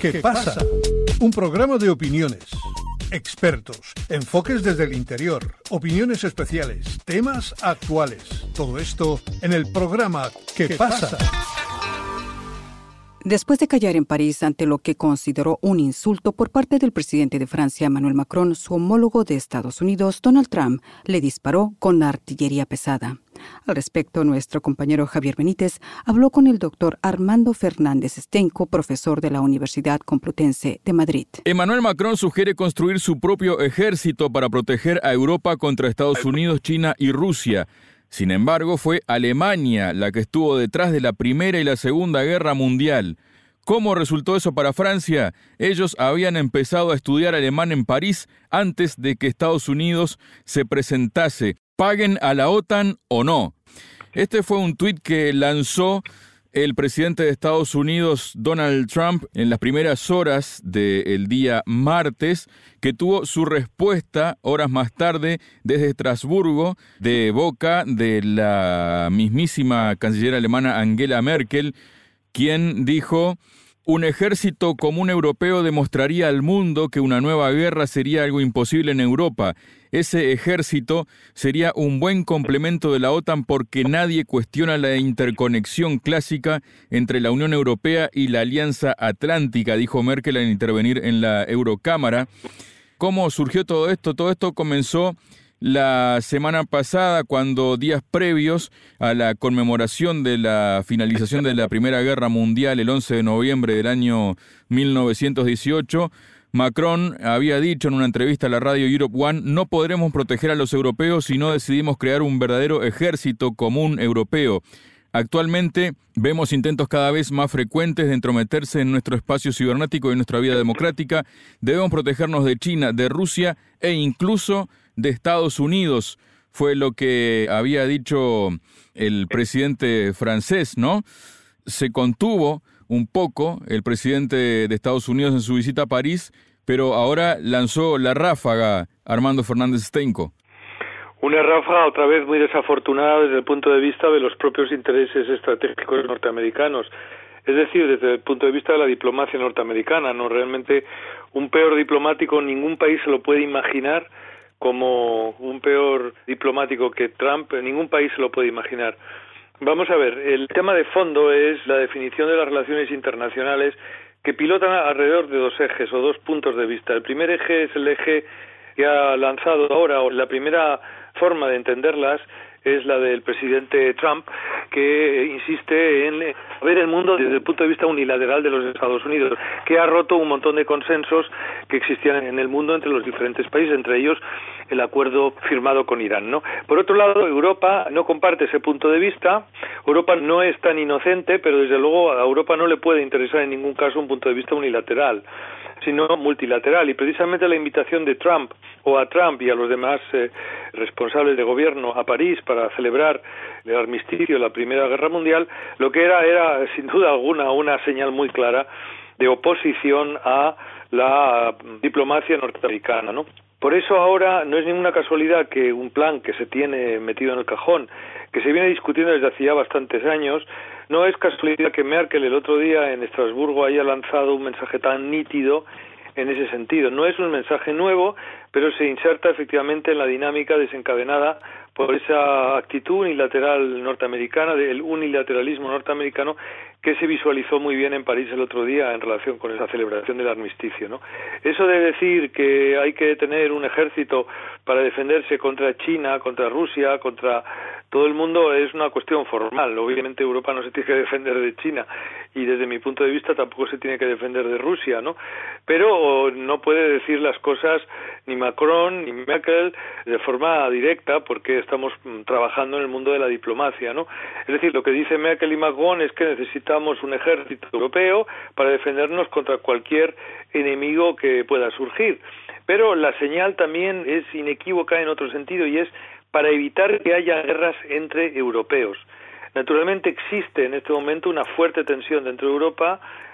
¿Qué pasa? Un programa de opiniones, expertos, enfoques desde el interior, opiniones especiales, temas actuales. Todo esto en el programa ¿Qué pasa? Después de callar en París ante lo que consideró un insulto por parte del presidente de Francia, Emmanuel Macron, su homólogo de Estados Unidos, Donald Trump, le disparó con la artillería pesada. Al respecto, nuestro compañero Javier Benítez habló con el doctor Armando Fernández Estenco, profesor de la Universidad Complutense de Madrid. Emmanuel Macron sugiere construir su propio ejército para proteger a Europa contra Estados Unidos, China y Rusia. Sin embargo, fue Alemania la que estuvo detrás de la Primera y la Segunda Guerra Mundial. ¿Cómo resultó eso para Francia? Ellos habían empezado a estudiar alemán en París antes de que Estados Unidos se presentase. ¿Paguen a la OTAN o no? Este fue un tuit que lanzó el presidente de Estados Unidos, Donald Trump, en las primeras horas del día martes, que tuvo su respuesta horas más tarde desde Estrasburgo, de boca de la mismísima canciller alemana Angela Merkel, quien dijo: un ejército común europeo demostraría al mundo que una nueva guerra sería algo imposible en Europa. Ese ejército sería un buen complemento de la OTAN porque nadie cuestiona la interconexión clásica entre la Unión Europea y la Alianza Atlántica, dijo Merkel al intervenir en la Eurocámara. ¿Cómo surgió todo esto? Todo esto comenzó la semana pasada, cuando días previos a la conmemoración de la finalización de la Primera Guerra Mundial, el 11 de noviembre del año 1918, Macron había dicho en una entrevista a la radio Europe One: no podremos proteger a los europeos si no decidimos crear un verdadero ejército común europeo. Actualmente vemos intentos cada vez más frecuentes de entrometerse en nuestro espacio cibernético y en nuestra vida democrática. Debemos protegernos de China, de Rusia e incluso de Estados Unidos, fue lo que había dicho el presidente francés, ¿no? Se contuvo un poco el presidente de Estados Unidos en su visita a París, pero ahora lanzó la ráfaga, Armando Fernández Estenco. Una ráfaga otra vez muy desafortunada desde el punto de vista de los propios intereses estratégicos norteamericanos. Es decir, desde el punto de vista de la diplomacia norteamericana, ¿no? Realmente un peor diplomático ningún país se lo puede imaginar, como un peor diplomático que Trump, ningún país se lo puede imaginar. Vamos a ver, el tema de fondo es la definición de las relaciones internacionales que pilotan alrededor de dos ejes o dos puntos de vista. El primer eje es el eje que ha lanzado ahora, o la primera forma de entenderlas es la del presidente Trump, que insiste en ver el mundo desde el punto de vista unilateral de los Estados Unidos, que ha roto un montón de consensos que existían en el mundo entre los diferentes países, entre ellos el acuerdo firmado con Irán, ¿no? Por otro lado, Europa no comparte ese punto de vista. Europa no es tan inocente, pero desde luego a Europa no le puede interesar en ningún caso un punto de vista unilateral, sino multilateral. Y precisamente la invitación de Trump, o a Trump y a los demás responsables de gobierno a París para celebrar el armisticio de la Primera Guerra Mundial, lo que era sin duda alguna una señal muy clara de oposición a la diplomacia norteamericana, ¿no? Por eso ahora no es ninguna casualidad que un plan que se tiene metido en el cajón, que se viene discutiendo desde hacía bastantes años, no es casualidad que Merkel el otro día en Estrasburgo haya lanzado un mensaje tan nítido en ese sentido. No es un mensaje nuevo, pero se inserta efectivamente en la dinámica desencadenada por esa actitud unilateral norteamericana, del unilateralismo norteamericano, que se visualizó muy bien en París el otro día en relación con esa celebración del armisticio, ¿no? Eso de decir que hay que tener un ejército para defenderse contra China, contra Rusia, contra todo el mundo, es una cuestión formal. Obviamente Europa no se tiene que defender de China y desde mi punto de vista tampoco se tiene que defender de Rusia, ¿no? Pero no puede decir las cosas ni Macron ni Merkel de forma directa, porque estamos trabajando en el mundo de la diplomacia, ¿no? Es decir, lo que dice Merkel y Macron es que necesitamos un ejército europeo para defendernos contra cualquier enemigo que pueda surgir. Pero la señal también es inequívoca en otro sentido, y es para evitar que haya guerras entre europeos. Naturalmente existe en este momento una fuerte tensión dentro de Europa,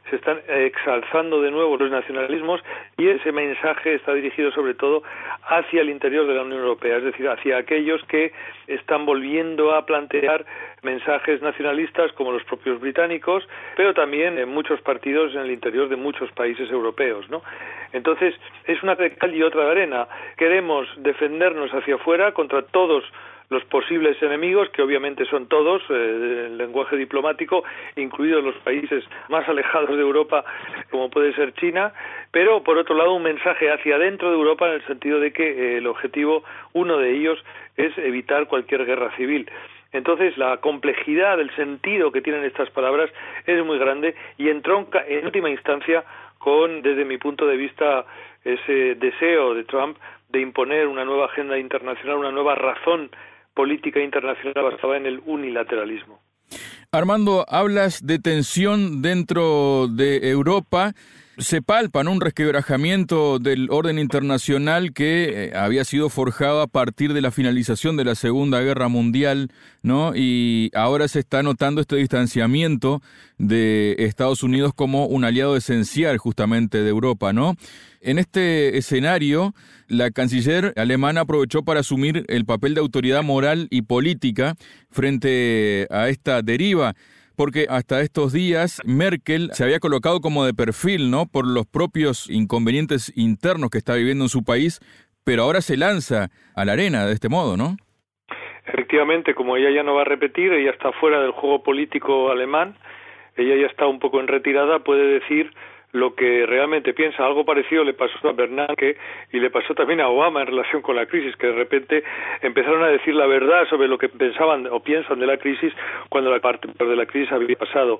se están exalzando de nuevo los nacionalismos, y ese mensaje está dirigido sobre todo hacia el interior de la Unión Europea, es decir, hacia aquellos que están volviendo a plantear mensajes nacionalistas como los propios británicos, pero también en muchos partidos en el interior de muchos países europeos, ¿no? Entonces, es una de cal y otra de arena. Queremos defendernos hacia afuera contra todos los posibles enemigos, que obviamente son todos, en lenguaje diplomático, incluidos los países más alejados de Europa, como puede ser China, pero por otro lado un mensaje hacia adentro de Europa, en el sentido de que el objetivo, uno de ellos, es evitar cualquier guerra civil. Entonces, la complejidad del sentido que tienen estas palabras es muy grande y entronca en última instancia con, desde mi punto de vista, ese deseo de Trump de imponer una nueva agenda internacional, una nueva razón política internacional basada en el unilateralismo. Armando, hablas de tensión dentro de Europa. Se palpa, ¿no?, un resquebrajamiento del orden internacional que había sido forjado a partir de la finalización de la Segunda Guerra Mundial, ¿no? Y ahora se está notando este distanciamiento de Estados Unidos como un aliado esencial justamente de Europa, ¿no? En este escenario, la canciller alemana aprovechó para asumir el papel de autoridad moral y política frente a esta deriva, porque hasta estos días Merkel se había colocado como de perfil, ¿no?, por los propios inconvenientes internos que está viviendo en su país, pero ahora se lanza a la arena de este modo, ¿no? Efectivamente, como ella ya no va a repetir, ella está fuera del juego político alemán, ella ya está un poco en retirada, puede decir lo que realmente piensa. Algo parecido le pasó a Bernanke y le pasó también a Obama en relación con la crisis, que de repente empezaron a decir la verdad sobre lo que pensaban o piensan de la crisis cuando la parte de la crisis había pasado.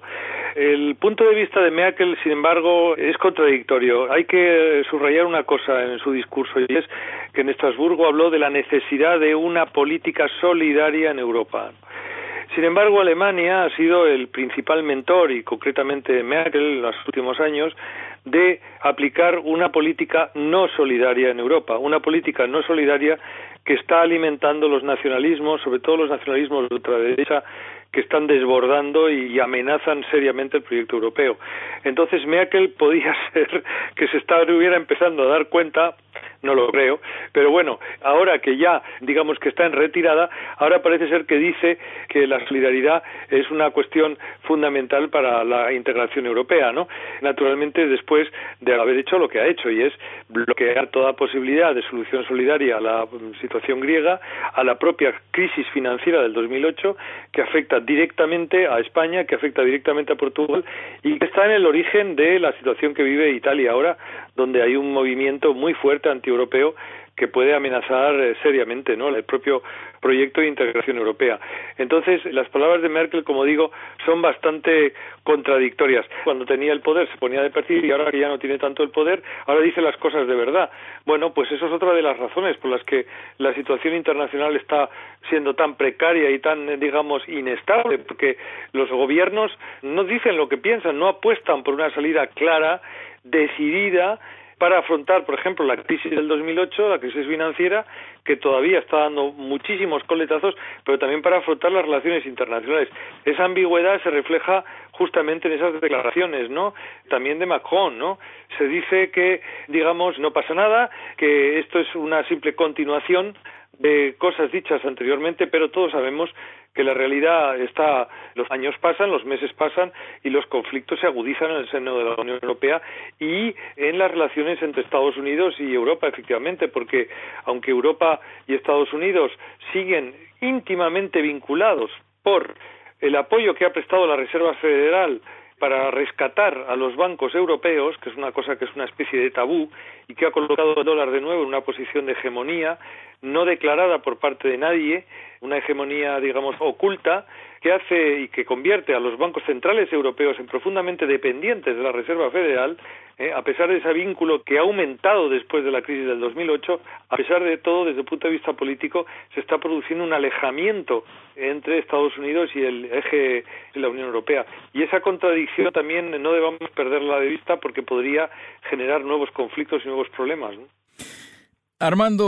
El punto de vista de Merkel, sin embargo, es contradictorio. Hay que subrayar una cosa en su discurso, y es que en Estrasburgo habló de la necesidad de una política solidaria en Europa. Sin embargo, Alemania ha sido el principal mentor, y concretamente Merkel en los últimos años, de aplicar una política no solidaria en Europa, una política no solidaria que está alimentando los nacionalismos, sobre todo los nacionalismos de ultraderecha, que están desbordando y amenazan seriamente el proyecto europeo. Entonces Merkel podía ser que se estuviera empezando a dar cuenta, no lo creo, pero bueno, ahora que ya digamos que está en retirada, ahora parece ser que dice que la solidaridad es una cuestión fundamental para la integración europea, ¿no? Naturalmente después de haber hecho lo que ha hecho, y es bloquear toda posibilidad de solución solidaria a la situación griega, a la propia crisis financiera del 2008, que afecta directamente a España, que afecta directamente a Portugal, y que está en el origen de la situación que vive Italia ahora, donde hay un movimiento muy fuerte antieuropeo que puede amenazar seriamente, ¿no?, el propio proyecto de integración europea. Entonces, las palabras de Merkel, como digo, son bastante contradictorias. Cuando tenía el poder se ponía de perfil, y ahora que ya no tiene tanto el poder, ahora dice las cosas de verdad. Bueno, pues eso es otra de las razones por las que la situación internacional está siendo tan precaria y tan, digamos, inestable, porque los gobiernos no dicen lo que piensan, no apuestan por una salida clara, decidida, para afrontar, por ejemplo, la crisis del 2008, la crisis financiera, que todavía está dando muchísimos coletazos, pero también para afrontar las relaciones internacionales. Esa ambigüedad se refleja justamente en esas declaraciones, ¿no?, también de Macron, ¿no? Se dice que, digamos, no pasa nada, que esto es una simple continuación de cosas dichas anteriormente, pero todos sabemos que la realidad está, los años pasan, los meses pasan y los conflictos se agudizan en el seno de la Unión Europea y en las relaciones entre Estados Unidos y Europa, efectivamente, porque aunque Europa y Estados Unidos siguen íntimamente vinculados por el apoyo que ha prestado la Reserva Federal para rescatar a los bancos europeos, que es una cosa que es una especie de tabú y que ha colocado el dólar de nuevo en una posición de hegemonía no declarada por parte de nadie, una hegemonía, digamos, oculta, que hace y que convierte a los bancos centrales europeos en profundamente dependientes de la Reserva Federal, a pesar de ese vínculo que ha aumentado después de la crisis del 2008, a pesar de todo, desde el punto de vista político, se está produciendo un alejamiento entre Estados Unidos y el eje de la Unión Europea. Y esa contradicción también no debemos perderla de vista porque podría generar nuevos conflictos y nuevos problemas, ¿no? Armando,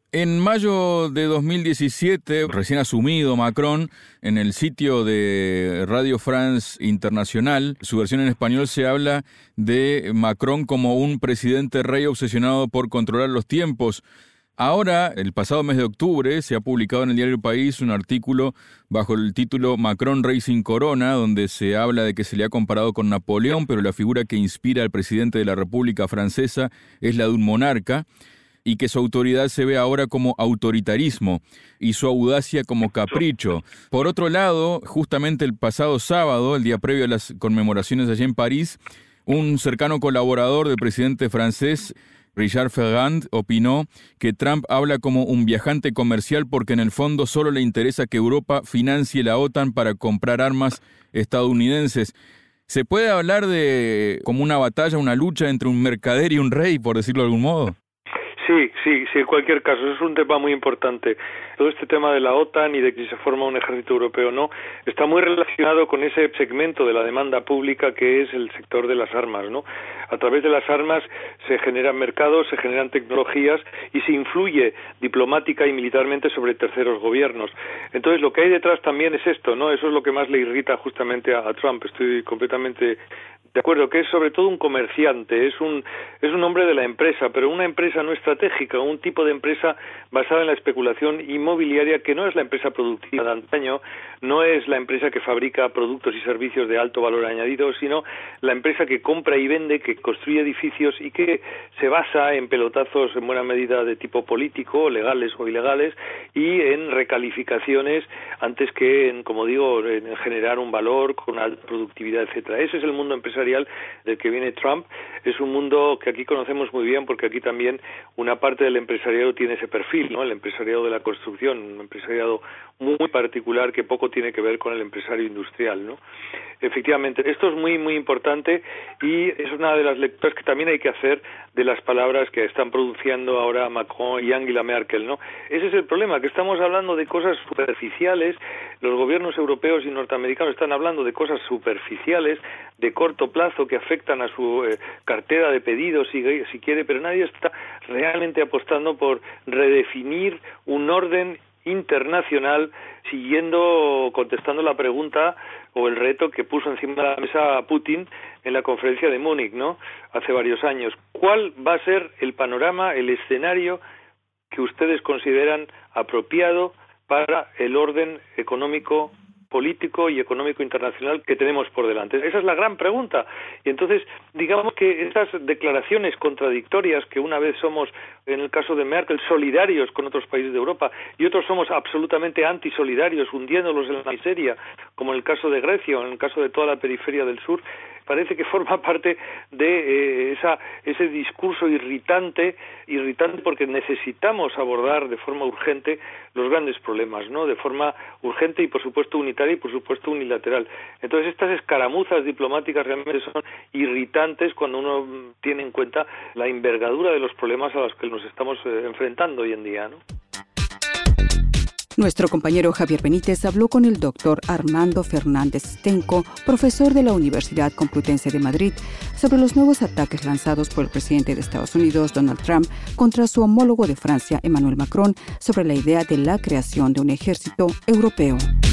En mayo de 2017, recién asumido Macron, en el sitio de Radio France Internacional, su versión en español, se habla de Macron como un presidente rey obsesionado por controlar los tiempos. Ahora, el pasado mes de octubre, se ha publicado en el diario El País un artículo bajo el título Macron Rey sin corona, donde se habla de que se le ha comparado con Napoleón, pero la figura que inspira al presidente de la República Francesa es la de un monarca, y que su autoridad se ve ahora como autoritarismo y su audacia como capricho. Por otro lado, justamente el pasado sábado, el día previo a las conmemoraciones allí en París, un cercano colaborador del presidente francés, Richard Ferrand, opinó que Trump habla como un viajante comercial porque en el fondo solo le interesa que Europa financie la OTAN para comprar armas estadounidenses. ¿Se puede hablar de como una batalla, una lucha entre un mercader y un rey, por decirlo de algún modo? Sí, en cualquier caso, es un tema muy importante. Todo este tema de la OTAN y de que se forma un ejército europeo o no, está muy relacionado con ese segmento de la demanda pública que es el sector de las armas, ¿no? A través de las armas se generan mercados, se generan tecnologías y se influye diplomática y militarmente sobre terceros gobiernos. Entonces, lo que hay detrás también es esto, ¿no? Eso es lo que más le irrita justamente a Trump. Estoy completamente de acuerdo, que es sobre todo un comerciante, es un hombre de la empresa, pero una empresa no estratégica, un tipo de empresa basada en la especulación inmobiliaria que no es la empresa productiva de antaño, no es la empresa que fabrica productos y servicios de alto valor añadido, sino la empresa que compra y vende, que construye edificios y que se basa en pelotazos en buena medida de tipo político, legales o ilegales, y en recalificaciones antes que en, como digo, en generar un valor con alta productividad, etcétera. Ese es el mundo empresarial del que viene Trump. Es un mundo que aquí conocemos muy bien porque aquí también una parte del empresariado tiene ese perfil, ¿no? El empresariado de la construcción, un empresariado muy particular que poco tiene que ver con el empresario industrial, ¿no? Efectivamente, esto es muy, muy importante y es una de las lecturas que también hay que hacer de las palabras que están produciendo ahora Macron y Angela Merkel, ¿no? Ese es el problema, que estamos hablando de cosas superficiales, los gobiernos europeos y norteamericanos están hablando de cosas superficiales, de corto plazo, que afectan a su cartera de pedidos, si quiere, pero nadie está realmente apostando por redefinir un orden internacional contestando la pregunta o el reto que puso encima de la mesa Putin en la conferencia de Múnich, ¿no? Hace varios años. ¿Cuál va a ser el panorama, el escenario que ustedes consideran apropiado para el orden económico, político y económico internacional que tenemos por delante? Esa es la gran pregunta. Y entonces, digamos que estas declaraciones contradictorias, que una vez somos, en el caso de Merkel, solidarios con otros países de Europa y otros somos absolutamente antisolidarios, hundiéndolos en la miseria, como en el caso de Grecia o en el caso de toda la periferia del sur, parece que forma parte de ese discurso irritante porque necesitamos abordar de forma urgente los grandes problemas, ¿no? De forma urgente y por supuesto unitaria y por supuesto unilateral. Entonces estas escaramuzas diplomáticas realmente son irritantes cuando uno tiene en cuenta la envergadura de los problemas a los que nos estamos enfrentando hoy en día, ¿no? Nuestro compañero Javier Benítez habló con el doctor Armando Fernández Stenco, profesor de la Universidad Complutense de Madrid, sobre los nuevos ataques lanzados por el presidente de Estados Unidos, Donald Trump, contra su homólogo de Francia, Emmanuel Macron, sobre la idea de la creación de un ejército europeo.